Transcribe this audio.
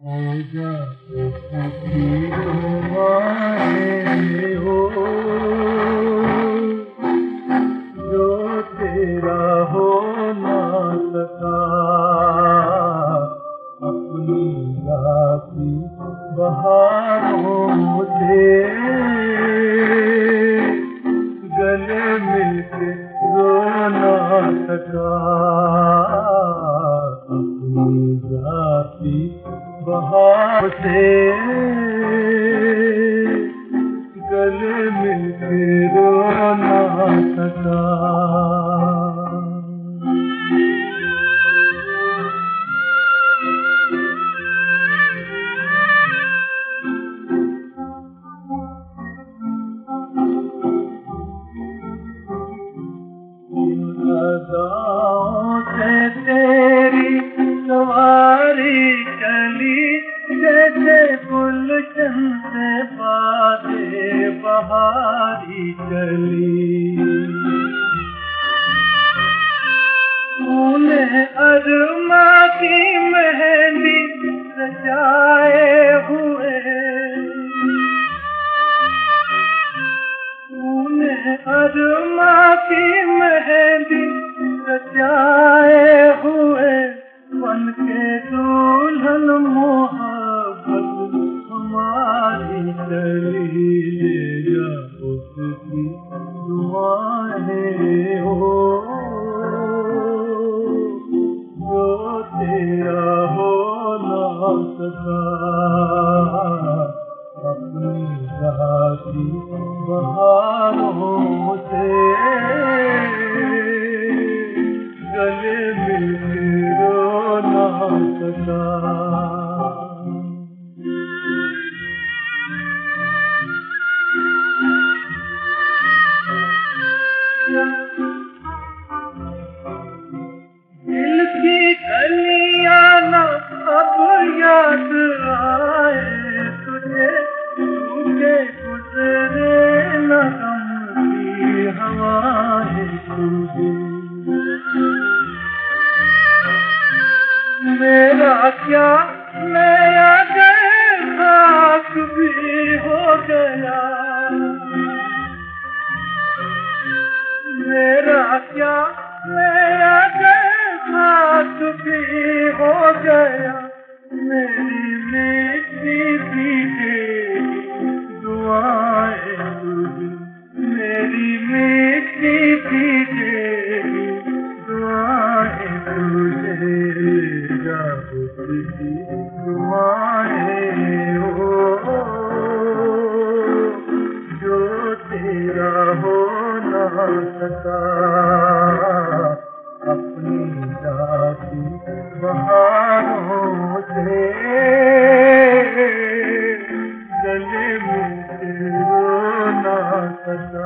हो जाए सखी तुम्हारे हो, जो तेरा हो ना सका अपनी राती बहारों से, गले मिलके रो ना सका अपनी राती बहार से, गले मिलके रो ना सका। अदाओं से तेरी सवारी चली, जैसे गुलशन से बादे बहारी चली। तूने अरमा की मेहंदी सजाए हुए, तूने अरमा की मेहंदी सजाए हुए, बन के दुल्हन मोहब्बत हमारी चली। ले जा उसकी दुआएं हो, जो तेरा हो ना सका अपनी राती बहारों से, गले मिलके रो ना सका। दिल की गलियां ना अब याद आए तुझे, तुझे गुजरे न गम की हवाएं तुझे। मेरा क्या मैं अगर खाक भी हो गया, मेरा क्या मैं अगर खाक भी हो गया, मेरी मीठी मीठी दुआएं तुझे, मेरी मीठी मीठी दुआएं तुझे। ले जा उसकी दुआएं हो, जो तेरा हो ना सका अपनी राती बहारों से, गले मिलके रो ना सका।